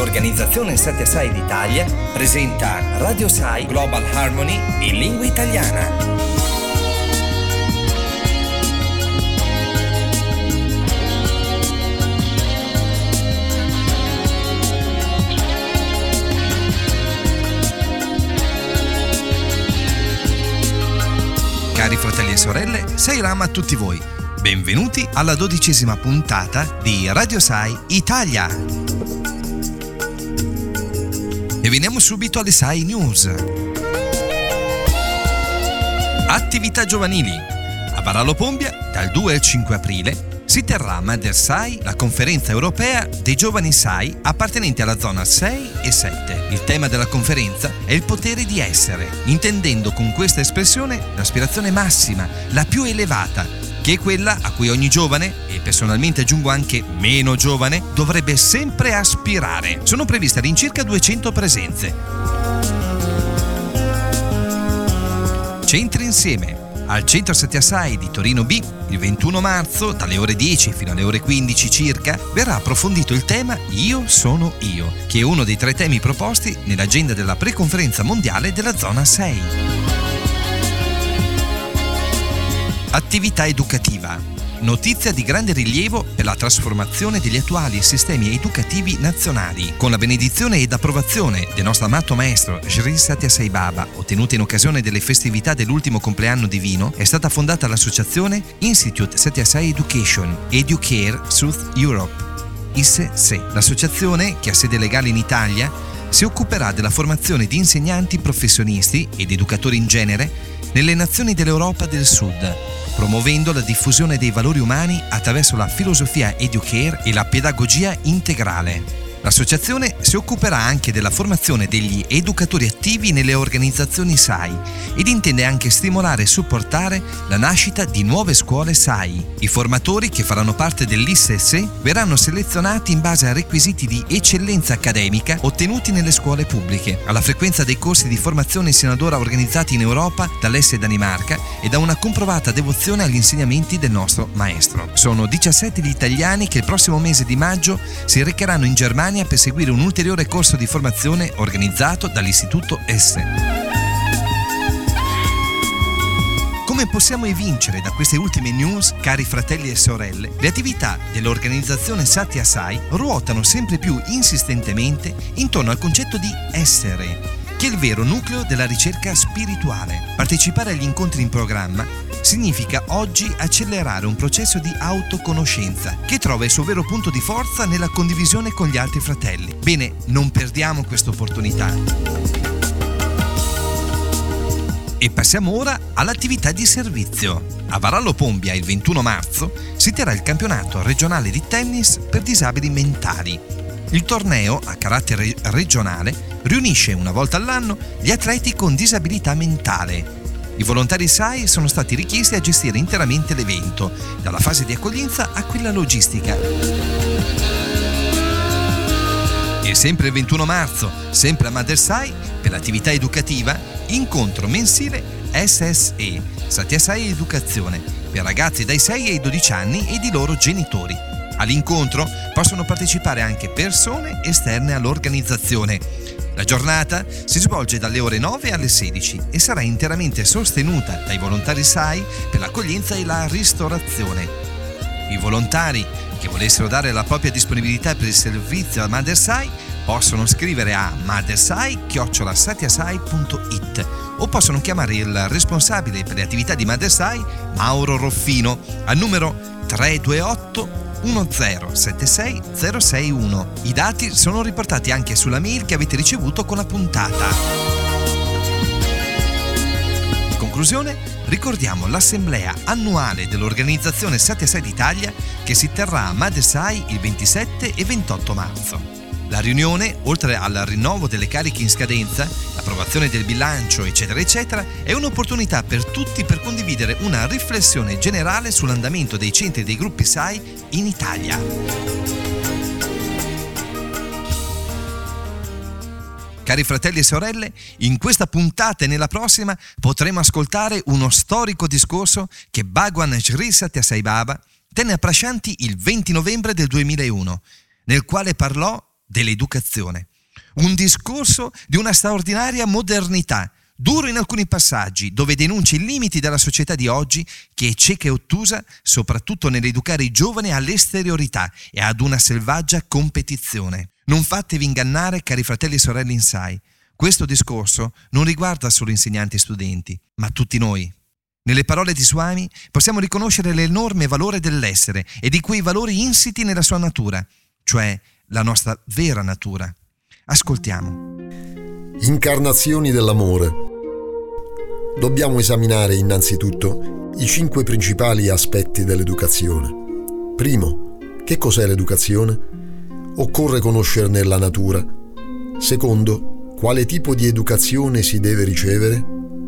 L'organizzazione Satya Sai d'Italia presenta Radio Sai Global Harmony in lingua italiana. Cari fratelli e sorelle, Sai Ram a tutti voi. Benvenuti alla 12ª puntata di Radio Sai Italia. E veniamo subito alle Sai News. Attività giovanili. A Varallo Pombia, dal 2 al 5 aprile, si terrà a Mother Sai la conferenza europea dei giovani Sai appartenenti alla zona 6 e 7. Il tema della conferenza è il potere di essere, intendendo con questa espressione l'aspirazione massima, la più elevata, che è quella a cui ogni giovane, e personalmente aggiungo anche meno giovane, dovrebbe sempre aspirare. Sono previste all'incirca 200 presenze. Centri insieme. Al Centro Satya Sai di Torino B, il 21 marzo, dalle ore 10 fino alle ore 15 circa, verrà approfondito il tema Io sono io, che è uno dei 3 temi proposti nell'agenda della preconferenza mondiale della zona 6. Attività educativa. Notizia di grande rilievo per la trasformazione degli attuali sistemi educativi nazionali. Con la benedizione ed approvazione del nostro amato maestro Sri Satya Sai Baba, ottenuta in occasione delle festività dell'ultimo compleanno divino, è stata fondata l'associazione Institute Satya Sai Education Educare South Europe, ISSE. L'associazione, che ha sede legale in Italia, si occuperà della formazione di insegnanti professionisti ed educatori in genere nelle nazioni dell'Europa del Sud, promuovendo la diffusione dei valori umani attraverso la filosofia Educare e la pedagogia integrale. L'associazione si occuperà anche della formazione degli educatori attivi nelle organizzazioni SAI ed intende anche stimolare e supportare la nascita di nuove scuole SAI. I formatori che faranno parte dell'ISSE verranno selezionati in base a requisiti di eccellenza accademica ottenuti nelle scuole pubbliche, alla frequenza dei corsi di formazione sino ad ora organizzati in Europa dall'Esse Danimarca e da una comprovata devozione agli insegnamenti del nostro maestro. Sono 17 gli italiani che il prossimo mese di maggio si recheranno in Germania per seguire un ulteriore corso di formazione organizzato dall'Istituto Esse. Come possiamo evincere da queste ultime news, cari fratelli e sorelle, le attività dell'organizzazione Satya Sai ruotano sempre più insistentemente intorno al concetto di essere, che è il vero nucleo della ricerca spirituale. Partecipare agli incontri in programma significa oggi accelerare un processo di autoconoscenza che trova il suo vero punto di forza nella condivisione con gli altri fratelli. Bene, non perdiamo questa opportunità. E passiamo ora all'attività di servizio. A Varallo Pombia, il 21 marzo, si terrà il campionato regionale di tennis per disabili mentali. Il torneo, a carattere regionale, riunisce una volta all'anno gli atleti con disabilità mentale. I volontari SAI sono stati richiesti a gestire interamente l'evento, dalla fase di accoglienza a quella logistica. E sempre il 21 marzo, sempre a Mother Sai, per l'attività educativa, incontro mensile SSE, Satya Sai Educazione, per ragazzi dai 6 ai 12 anni ed i loro genitori. All'incontro possono partecipare anche persone esterne all'organizzazione. La giornata si svolge dalle ore 9 alle 16 e sarà interamente sostenuta dai volontari SAI per l'accoglienza e la ristorazione. I volontari che volessero dare la propria disponibilità per il servizio a Mother Sai possono scrivere a mothersai@satyasai.it o possono chiamare il responsabile per le attività di Mother Sai, Mauro Roffino, al numero 328 1076 061. I dati sono riportati anche sulla mail che avete ricevuto con la puntata. In conclusione, ricordiamo l'assemblea annuale dell'organizzazione Satya Sai d'Italia che si terrà a Mother Sai il 27 e 28 marzo. La riunione, oltre al rinnovo delle cariche in scadenza, l'approvazione del bilancio, eccetera, eccetera, è un'opportunità per tutti per condividere una riflessione generale sull'andamento dei centri dei gruppi SAI in Italia. Cari fratelli e sorelle, in questa puntata e nella prossima potremo ascoltare uno storico discorso che Bhagwan Sri Satya Sai Baba tenne a Prashanti il 20 novembre del 2001, nel quale parlò dell'educazione. Un discorso di una straordinaria modernità, duro in alcuni passaggi, dove denuncia i limiti della società di oggi che è cieca e ottusa soprattutto nell'educare i giovani all'esteriorità e ad una selvaggia competizione. Non fatevi ingannare, cari fratelli e sorelle in SAI. Questo discorso non riguarda solo insegnanti e studenti, ma tutti noi. Nelle parole di Swami possiamo riconoscere l'enorme valore dell'essere e di quei valori insiti nella sua natura, cioè la nostra vera natura. Ascoltiamo. Incarnazioni dell'amore. Dobbiamo esaminare innanzitutto i 5 principali aspetti dell'educazione. Primo, che cos'è l'educazione? Occorre conoscerne la natura. Secondo, quale tipo di educazione si deve ricevere?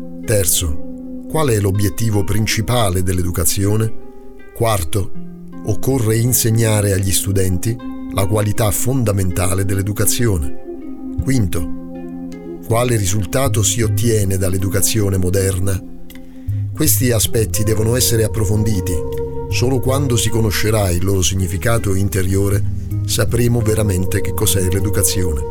Terzo, qual è l'obiettivo principale dell'educazione? Quarto, occorre insegnare agli studenti la qualità fondamentale dell'educazione. Quinto, quale risultato si ottiene dall'educazione moderna? Questi aspetti devono essere approfonditi. Solo quando si conoscerà il loro significato interiore sapremo veramente che cos'è l'educazione.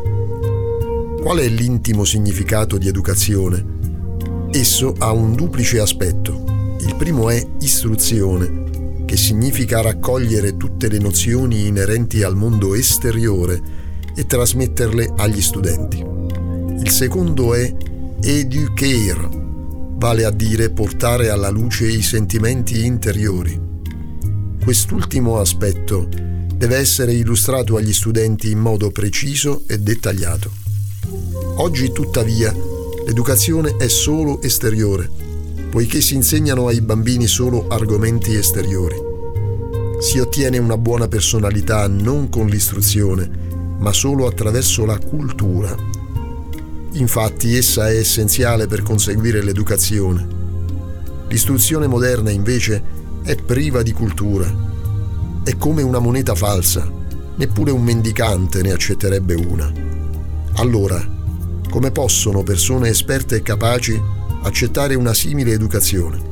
Qual è l'intimo significato di educazione? Esso ha un duplice aspetto. Il primo è istruzione, che significa raccogliere tutte le nozioni inerenti al mondo esteriore e trasmetterle agli studenti. Il secondo è educare, vale a dire portare alla luce i sentimenti interiori. Quest'ultimo aspetto deve essere illustrato agli studenti in modo preciso e dettagliato. Oggi, tuttavia, l'educazione è solo esteriore, poiché si insegnano ai bambini solo argomenti esteriori. Si ottiene una buona personalità non con l'istruzione, ma solo attraverso la cultura. Infatti essa è essenziale per conseguire l'educazione. L'istruzione moderna invece è priva di cultura. È come una moneta falsa, neppure un mendicante ne accetterebbe una. Allora, come possono persone esperte e capaci accettare una simile educazione?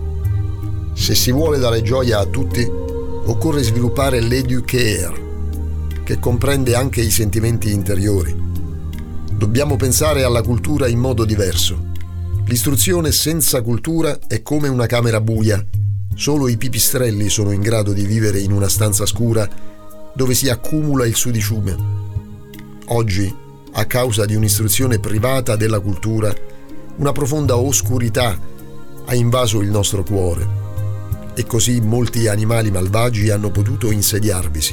Se si vuole dare gioia a tutti, occorre sviluppare l'educare, che comprende anche i sentimenti interiori. Dobbiamo pensare alla cultura in modo diverso. L'istruzione senza cultura è come una camera buia. Solo i pipistrelli sono in grado di vivere in una stanza scura dove si accumula il sudiciume. Oggi, a causa di un'istruzione privata della cultura, una profonda oscurità ha invaso il nostro cuore e così molti animali malvagi hanno potuto insediarvisi.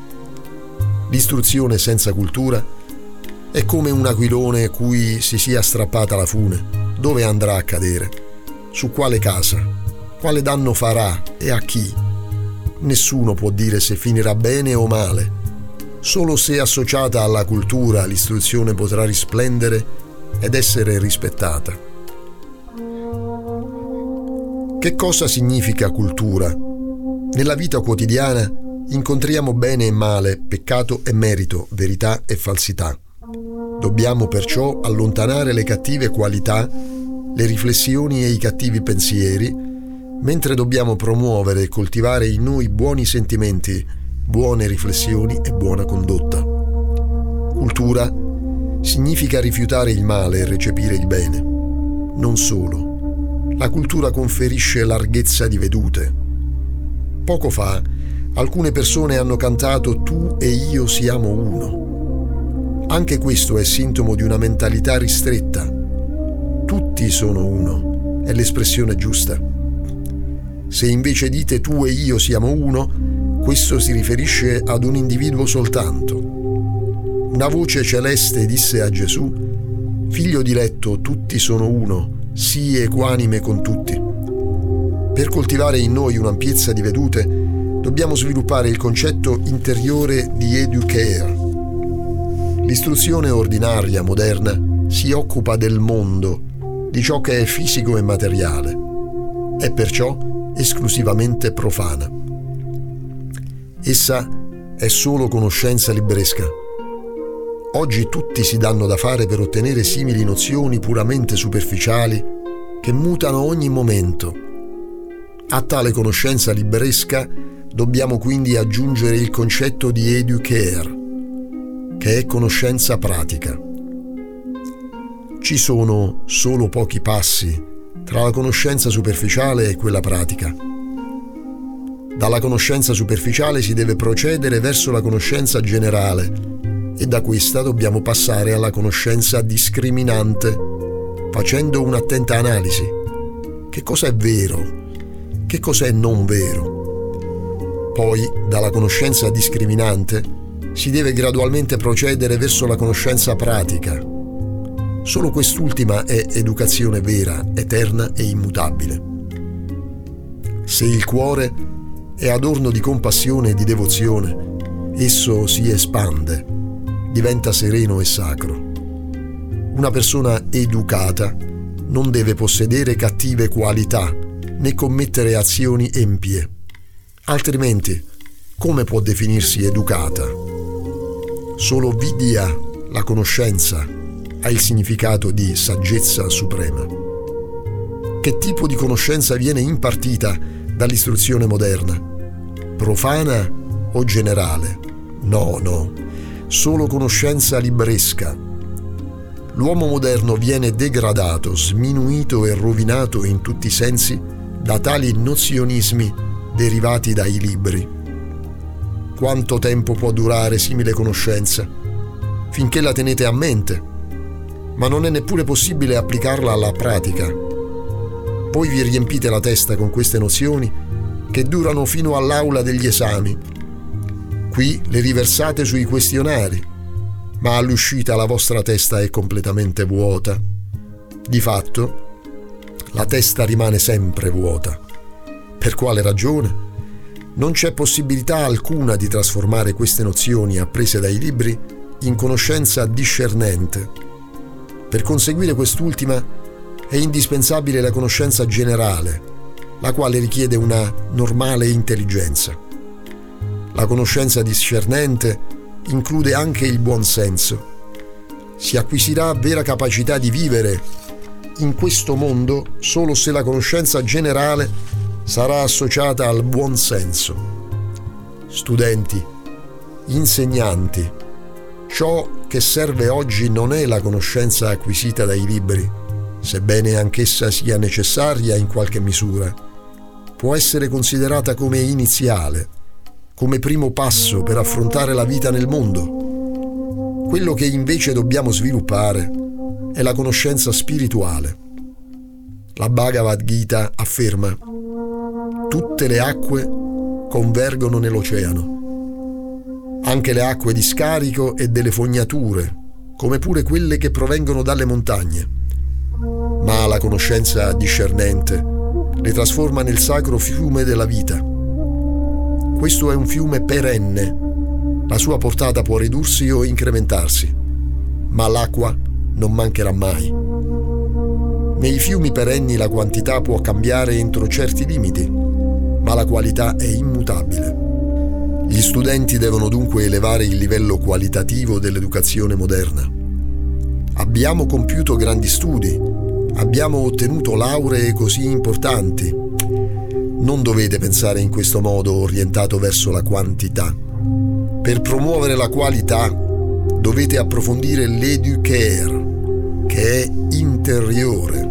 L'istruzione senza cultura è come un aquilone cui si sia strappata la fune. Dove andrà a cadere? Su quale casa? Quale danno farà e a chi? Nessuno può dire se finirà bene o male. Solo se associata alla cultura l'istruzione potrà risplendere ed essere rispettata. Che cosa significa cultura? Nella vita quotidiana incontriamo bene e male, peccato e merito, verità e falsità. Dobbiamo perciò allontanare le cattive qualità, le riflessioni e i cattivi pensieri, mentre dobbiamo promuovere e coltivare in noi buoni sentimenti, buone riflessioni e buona condotta. Cultura significa rifiutare il male e recepire il bene. Non solo. La cultura conferisce larghezza di vedute. Poco fa, alcune persone hanno cantato «Tu e io siamo uno». Anche questo è sintomo di una mentalità ristretta. Tutti sono uno, è l'espressione giusta. Se invece dite tu e io siamo uno, questo si riferisce ad un individuo soltanto. Una voce celeste disse a Gesù: «Figlio diletto, tutti sono uno, sii equanime con tutti». Per coltivare in noi un'ampiezza di vedute, dobbiamo sviluppare il concetto interiore di educare. L'istruzione ordinaria moderna si occupa del mondo, di ciò che è fisico e materiale. È perciò esclusivamente profana. Essa è solo conoscenza libresca. Oggi tutti si danno da fare per ottenere simili nozioni puramente superficiali che mutano ogni momento. A tale conoscenza libresca dobbiamo quindi aggiungere il concetto di educare. che è conoscenza pratica. Ci sono solo pochi passi tra la conoscenza superficiale e quella pratica. Dalla conoscenza superficiale si deve procedere verso la conoscenza generale e da questa dobbiamo passare alla conoscenza discriminante, facendo un'attenta analisi. Che cosa è vero? Che cosa è non vero? Poi, dalla conoscenza discriminante, si deve gradualmente procedere verso la conoscenza pratica. Solo quest'ultima è educazione vera, eterna e immutabile. Se il cuore è adorno di compassione e di devozione, esso si espande, diventa sereno e sacro. Una persona educata non deve possedere cattive qualità né commettere azioni empie. Altrimenti, come può definirsi educata? Solo vidya, la conoscenza, ha il significato di saggezza suprema. Che tipo di conoscenza viene impartita dall'istruzione moderna? Profana o generale? No, solo conoscenza libresca. L'uomo moderno viene degradato, sminuito e rovinato in tutti i sensi da tali nozionismi derivati dai libri. Quanto tempo può durare simile conoscenza? Finché la tenete a mente, ma non è neppure possibile applicarla alla pratica. Poi vi riempite la testa con queste nozioni che durano fino all'aula degli esami. Qui le riversate sui questionari, ma all'uscita la vostra testa è completamente vuota. Di fatto, la testa rimane sempre vuota. Per quale ragione? Non c'è possibilità alcuna di trasformare queste nozioni apprese dai libri in conoscenza discernente. Per conseguire quest'ultima è indispensabile la conoscenza generale, la quale richiede una normale intelligenza. La conoscenza discernente include anche il buon senso. Si acquisirà vera capacità di vivere in questo mondo solo se la conoscenza generale sarà associata al buon senso. Studenti, insegnanti, ciò che serve oggi non è la conoscenza acquisita dai libri, sebbene anch'essa sia necessaria in qualche misura. Può essere considerata come iniziale, come primo passo per affrontare la vita nel mondo. Quello che invece dobbiamo sviluppare è la conoscenza spirituale. La Bhagavad Gita afferma: tutte le acque convergono nell'oceano, anche le acque di scarico e delle fognature, come pure quelle che provengono dalle montagne. Ma la conoscenza discernente le trasforma nel sacro fiume della vita. Questo è un fiume perenne. La sua portata può ridursi o incrementarsi, ma l'acqua non mancherà mai. Nei fiumi perenni la quantità può cambiare entro certi limiti, ma la qualità è immutabile. Gli studenti devono dunque elevare il livello qualitativo dell'educazione moderna. Abbiamo compiuto grandi studi, abbiamo ottenuto lauree così importanti. Non dovete pensare in questo modo orientato verso la quantità. Per promuovere la qualità dovete approfondire l'educare, che è interiore.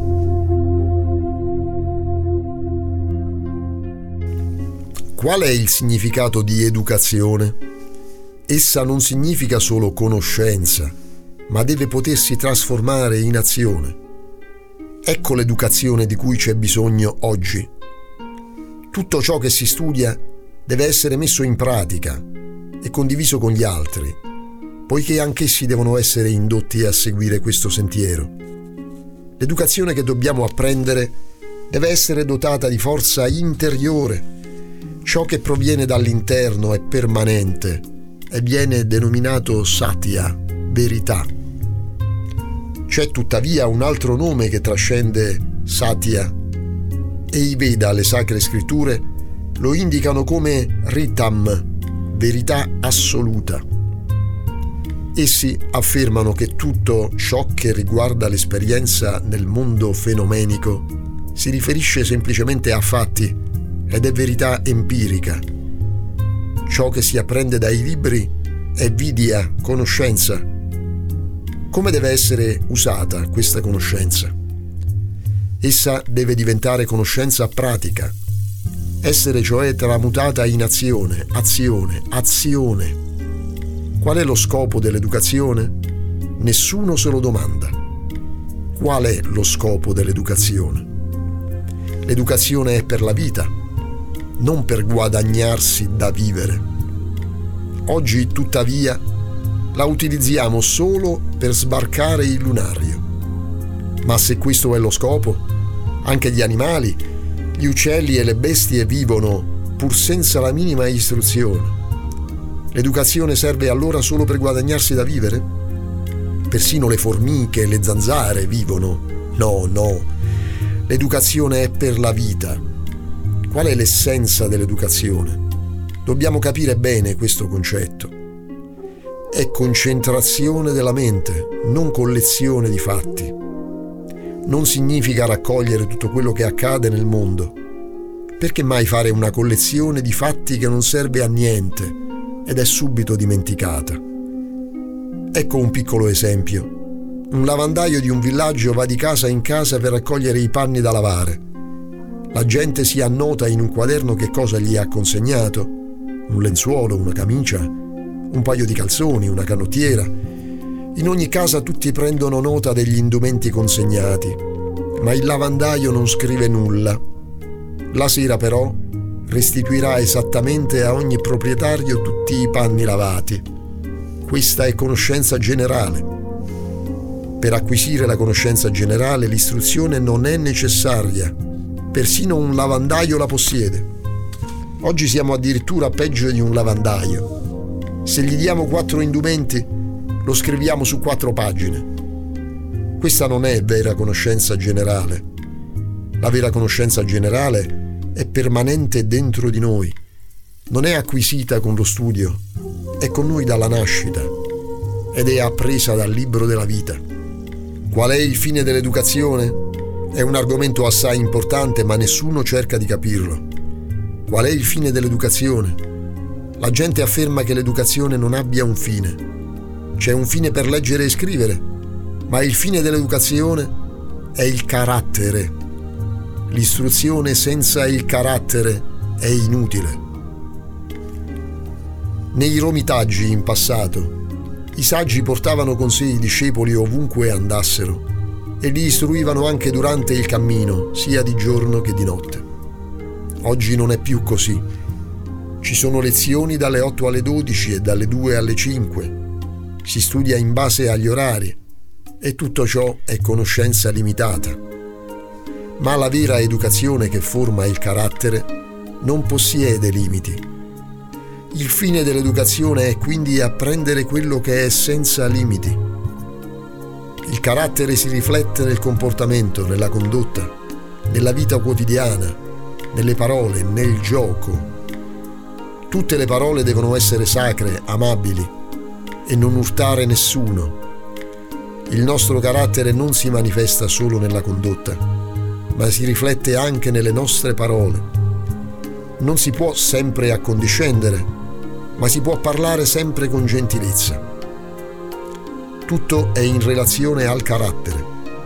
Qual è il significato di educazione? Essa non significa solo conoscenza, ma deve potersi trasformare in azione. Ecco l'educazione di cui c'è bisogno oggi. Tutto ciò che si studia deve essere messo in pratica e condiviso con gli altri, poiché anch'essi devono essere indotti a seguire questo sentiero. L'educazione che dobbiamo apprendere deve essere dotata di forza interiore. Ciò che proviene dall'interno è permanente e viene denominato satya, verità. C'è tuttavia un altro nome che trascende satya, e i Veda, le sacre scritture, lo indicano come Ritam, verità assoluta. Essi affermano che tutto ciò che riguarda l'esperienza nel mondo fenomenico si riferisce semplicemente a fatti ed è verità empirica. Ciò che si apprende dai libri è vidia, conoscenza. Come deve essere usata questa conoscenza? Essa deve diventare conoscenza pratica, essere cioè tramutata in azione, azione, azione. Qual è lo scopo dell'educazione? Nessuno se lo domanda. Qual è lo scopo dell'educazione? L'educazione è per la vita, non per guadagnarsi da vivere. Oggi, tuttavia, la utilizziamo solo per sbarcare il lunario. Ma se questo è lo scopo, anche gli animali, gli uccelli e le bestie vivono pur senza la minima istruzione. L'educazione serve allora solo per guadagnarsi da vivere? Persino le formiche e le zanzare vivono. No. L'educazione è per la vita. Qual è l'essenza dell'educazione? Dobbiamo capire bene questo concetto. È concentrazione della mente, non collezione di fatti. Non significa raccogliere tutto quello che accade nel mondo. Perché mai fare una collezione di fatti che non serve a niente ed è subito dimenticata? Ecco un piccolo esempio. Un lavandaio di un villaggio va di casa in casa per raccogliere i panni da lavare. La gente si annota in un quaderno che cosa gli ha consegnato: un lenzuolo, una camicia, un paio di calzoni, una canottiera. In ogni casa tutti prendono nota degli indumenti consegnati, ma il lavandaio non scrive nulla. La sera però restituirà esattamente a ogni proprietario tutti i panni lavati. Questa è conoscenza generale. Per acquisire la conoscenza generale l'istruzione non è necessaria. Persino un lavandaio la possiede. Oggi siamo addirittura peggio di un lavandaio. Se gli diamo 4 indumenti, lo scriviamo su 4 pagine. Questa non è vera conoscenza generale. La vera conoscenza generale è permanente dentro di noi. Non è acquisita con lo studio, è con noi dalla nascita ed è appresa dal libro della vita. Qual è il fine dell'educazione? È un argomento assai importante, ma nessuno cerca di capirlo. Qual è il fine dell'educazione? La gente afferma che l'educazione non abbia un fine. C'è un fine per leggere e scrivere, ma il fine dell'educazione è il carattere. L'istruzione senza il carattere è inutile. Nei Romitaggi in passato, i saggi portavano con sé i discepoli ovunque andassero e li istruivano anche durante il cammino, sia di giorno che di notte. Oggi non è più così. Ci sono lezioni dalle 8 alle 12 e dalle 2 alle 5. Si studia in base agli orari e tutto ciò è conoscenza limitata. Ma la vera educazione che forma il carattere non possiede limiti. Il fine dell'educazione è quindi apprendere quello che è senza limiti. Il carattere si riflette nel comportamento, nella condotta, nella vita quotidiana, nelle parole, nel gioco. Tutte le parole devono essere sacre, amabili e non urtare nessuno. Il nostro carattere non si manifesta solo nella condotta, ma si riflette anche nelle nostre parole. Non si può sempre accondiscendere, ma si può parlare sempre con gentilezza. Tutto è in relazione al carattere.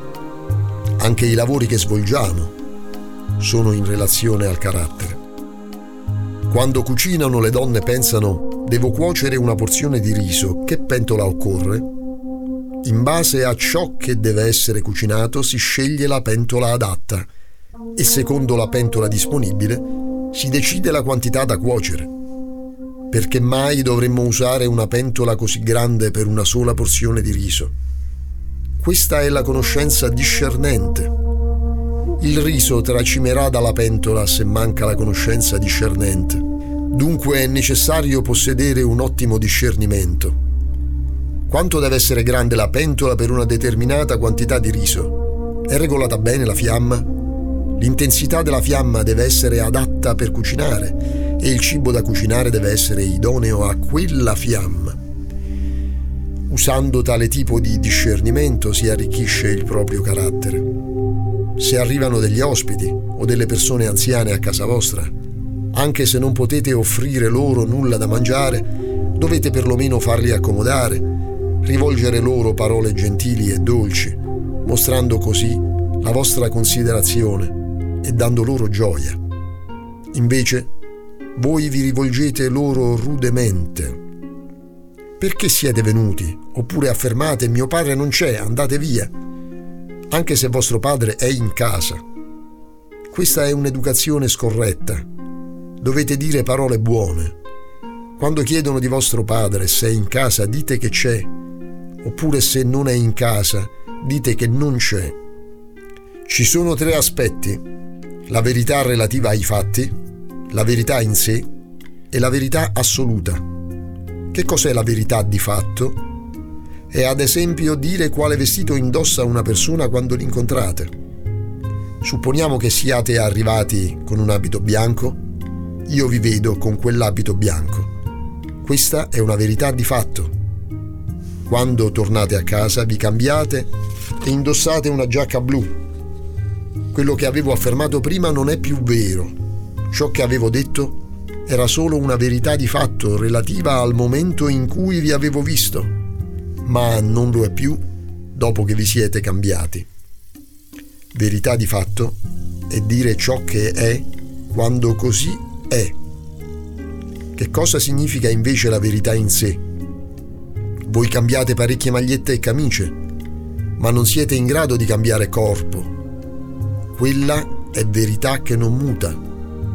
Anche i lavori che svolgiamo sono in relazione al carattere. Quando cucinano le donne pensano: devo cuocere una porzione di riso, che pentola occorre? In base a ciò che deve essere cucinato si sceglie la pentola adatta e secondo la pentola disponibile si decide la quantità da cuocere. Perché mai dovremmo usare una pentola così grande per una sola porzione di riso? Questa è la conoscenza discernente. Il riso tracimerà dalla pentola se manca la conoscenza discernente. Dunque è necessario possedere un ottimo discernimento. Quanto deve essere grande la pentola per una determinata quantità di riso? È regolata bene la fiamma? L'intensità della fiamma deve essere adatta per cucinare e il cibo da cucinare deve essere idoneo a quella fiamma. Usando tale tipo di discernimento si arricchisce il proprio carattere. Se arrivano degli ospiti o delle persone anziane a casa vostra, anche se non potete offrire loro nulla da mangiare, Dovete perlomeno farli accomodare, rivolgere loro parole gentili e dolci, mostrando così la vostra considerazione e dando loro gioia. Invece, voi vi rivolgete loro rudemente. Perché siete venuti? Oppure affermate: mio padre non c'è, andate via, anche se vostro padre è in casa. Questa è un'educazione scorretta. Dovete dire parole buone. Quando chiedono di vostro padre se è in casa, dite che c'è, oppure se non è in casa, dite che non c'è. Ci sono 3 aspetti: la verità relativa ai fatti, la verità in sé e la verità assoluta. Che cos'è la verità di fatto? È ad esempio dire quale vestito indossa una persona quando l'incontrate. Supponiamo che siate arrivati con un abito bianco. Io vi vedo con quell'abito bianco. Questa è una verità di fatto. Quando tornate a casa vi cambiate e indossate una giacca blu. Quello che avevo affermato prima non è più vero. Ciò che avevo detto era solo una verità di fatto relativa al momento in cui vi avevo visto, ma non lo è più dopo che vi siete cambiati. Verità di fatto è dire ciò che è quando così è. Che cosa significa invece la verità in sé? Voi cambiate parecchie magliette e camicie, ma non siete in grado di cambiare corpo. Quella è verità che non muta.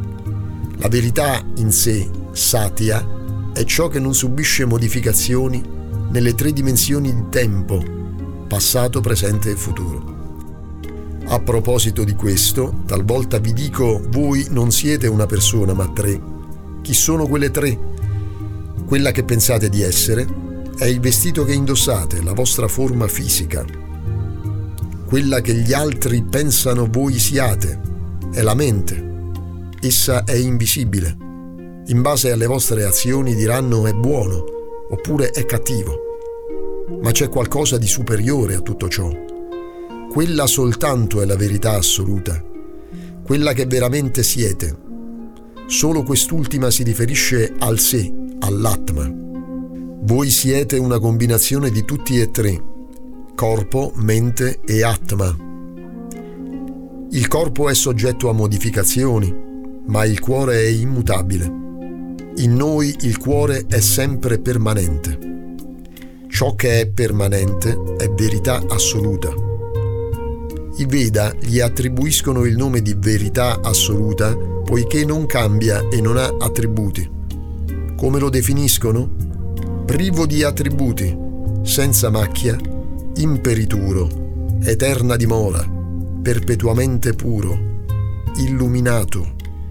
La verità in sé, satya, è ciò che non subisce modificazioni nelle 3 dimensioni di tempo, passato, presente e futuro. A proposito di questo, talvolta vi dico: voi non siete una persona, ma 3. Chi sono quelle 3? Quella che pensate di essere è il vestito che indossate, la vostra forma fisica. Quella che gli altri pensano voi siate è la mente. Essa è invisibile. In base alle vostre azioni diranno è buono oppure è cattivo. Ma c'è qualcosa di superiore a tutto ciò. Quella soltanto è la verità assoluta, quella che veramente siete. Solo quest'ultima si riferisce al sé, all'atma. Voi siete una combinazione di tutti e 3, corpo, mente e atma. Il corpo è soggetto a modificazioni, ma il cuore è immutabile. In noi il cuore è sempre permanente. Ciò che è permanente è verità assoluta. I Veda gli attribuiscono il nome di verità assoluta poiché non cambia e non ha attributi. Come lo definiscono? Privo di attributi, senza macchia, imperituro, eterna dimora, perpetuamente puro, illuminato,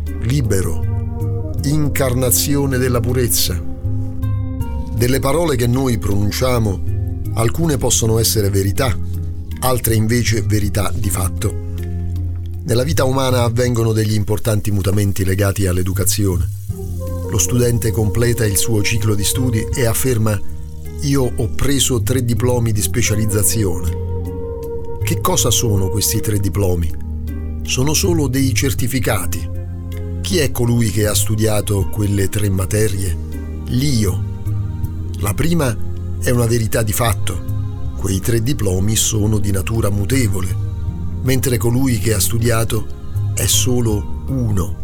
libero, incarnazione della purezza. Delle parole che noi pronunciamo, alcune possono essere verità, altre invece verità di fatto. Nella vita umana avvengono degli importanti mutamenti legati all'educazione. Lo studente completa il suo ciclo di studi e afferma: io ho preso 3 diplomi di specializzazione. Che cosa sono questi 3 diplomi? Sono solo dei certificati. Chi è colui che ha studiato quelle 3 materie? L'io. La prima è una verità di fatto. Quei 3 diplomi sono di natura mutevole, mentre colui che ha studiato è solo uno.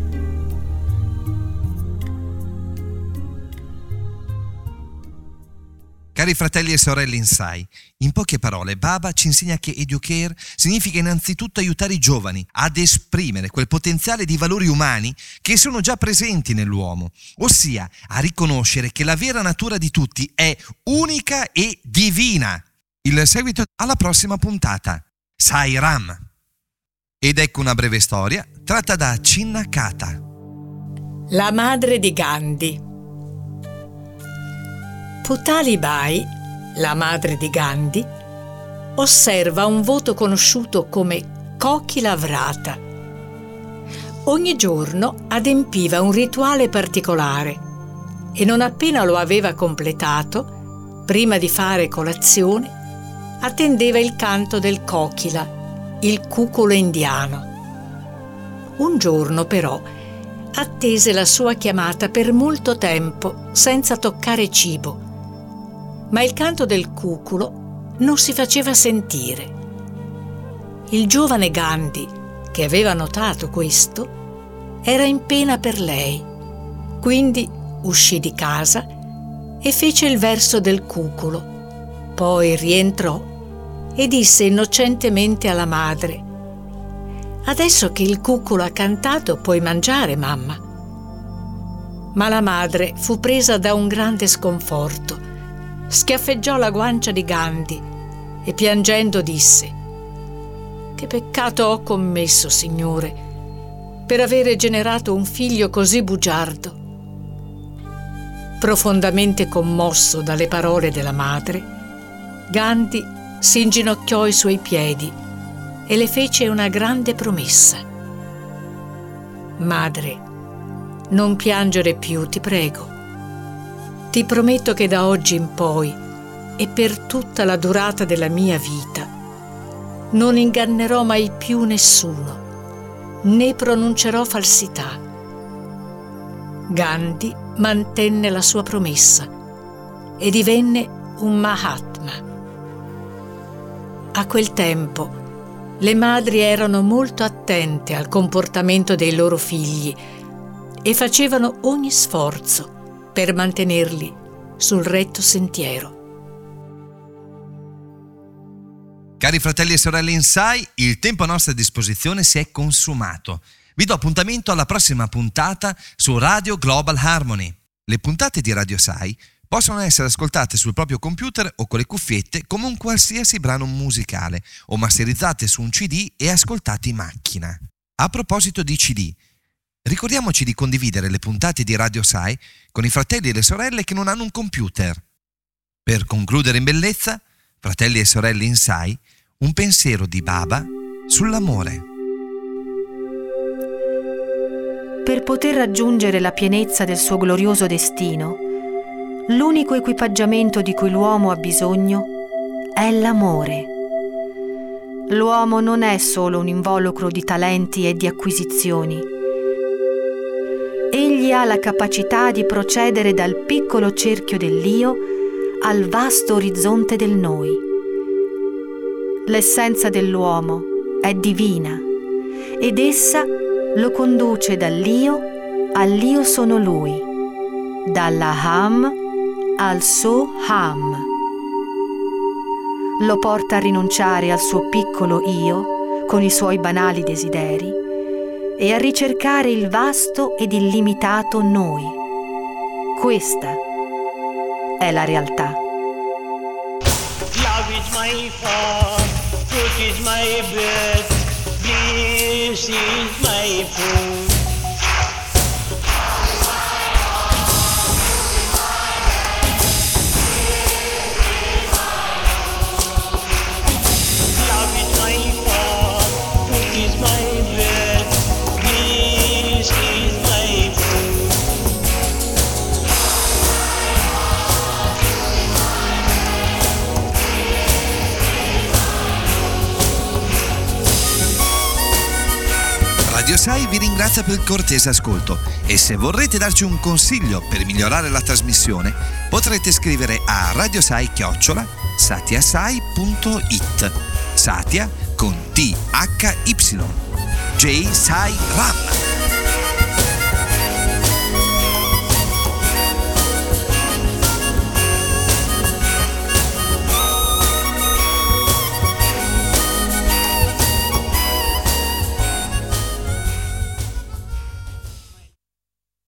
Cari fratelli e sorelle in Sai, in poche parole, Baba ci insegna che educare significa innanzitutto aiutare i giovani ad esprimere quel potenziale di valori umani che sono già presenti nell'uomo, ossia a riconoscere che la vera natura di tutti è unica e divina. Il seguito alla prossima puntata. Sai Ram. Ed ecco una breve storia tratta da Chinna Kata. La madre di Gandhi. Putali Bai, la madre di Gandhi, osserva un voto conosciuto come Kokila Vrata. Ogni giorno adempiva un rituale particolare e non appena lo aveva completato, prima di fare colazione, attendeva il canto del Kokila, il cuculo indiano. Un giorno però attese la sua chiamata per molto tempo senza toccare cibo, ma il canto del cuculo non si faceva sentire. Il giovane Gandhi, che aveva notato questo, era in pena per lei, quindi uscì di casa e fece il verso del cuculo, poi rientrò e disse innocentemente alla madre: «Adesso che il cuculo ha cantato puoi mangiare, mamma». Ma la madre fu presa da un grande sconforto, schiaffeggiò la guancia di Gandhi e piangendo disse: «Che peccato ho commesso, Signore, per avere generato un figlio così bugiardo». Profondamente commosso dalle parole della madre, Gandhi si inginocchiò ai suoi piedi e le fece una grande promessa. «Madre, non piangere più, ti prego. Ti prometto che da oggi in poi e per tutta la durata della mia vita non ingannerò mai più nessuno, né pronuncerò falsità». Gandhi mantenne la sua promessa e divenne un Mahatma. A quel tempo le madri erano molto attente al comportamento dei loro figli e facevano ogni sforzo per mantenerli sul retto sentiero. Cari fratelli e sorelle in SAI, il tempo a nostra disposizione si è consumato. Vi do appuntamento alla prossima puntata su Radio Global Harmony. Le puntate di Radio SAI possono essere ascoltate sul proprio computer o con le cuffiette come un qualsiasi brano musicale o masterizzate su un CD e ascoltate in macchina. A proposito di CD, ricordiamoci di condividere le puntate di Radio SAI con i fratelli e le sorelle che non hanno un computer. Per concludere in bellezza, fratelli e sorelle in SAI, un pensiero di Baba sull'amore. Per poter raggiungere la pienezza del suo glorioso destino, l'unico equipaggiamento di cui l'uomo ha bisogno è l'amore. L'uomo non è solo un involucro di talenti e di acquisizioni. Egli ha la capacità di procedere dal piccolo cerchio dell'io al vasto orizzonte del noi. L'essenza dell'uomo è divina ed essa lo conduce dall'io all'io sono lui, dall'aham al soham. Lo porta a rinunciare al suo piccolo io con i suoi banali desideri e a ricercare il vasto ed illimitato noi. Questa è la realtà. Love is my form, truth is my birth, bliss is my food. Love is my form, truth is my birth, bliss is my food. Radio SAI vi ringrazia per il cortese ascolto e se vorrete darci un consiglio per migliorare la trasmissione potrete scrivere a radiosai@satiasai.it. Satia con THY. J Sai Ram.